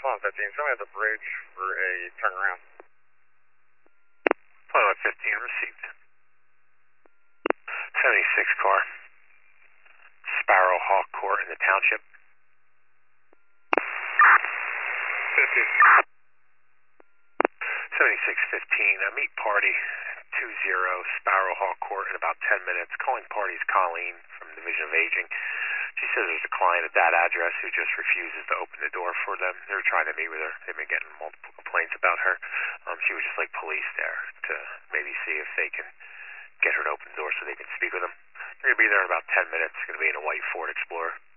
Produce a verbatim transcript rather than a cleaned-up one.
twelve fifteen, somebody at the bridge for a turnaround. twelve fifteen, received. seventy-six car. Sparrowhawk Court in the township. fifty. seventy-six fifteen, uh, meet party two zero Sparrowhawk Court in about ten minutes. Calling party is Colleen from Division of Aging. She says there's a client at that address who just refuses to open the door for them. They're trying to meet with her. They've been getting multiple complaints about her. Um, she would just like police there to maybe see if they can get her to open the door so they can speak with them. They're going to be there in about ten minutes. It's going to be in a white Ford Explorer.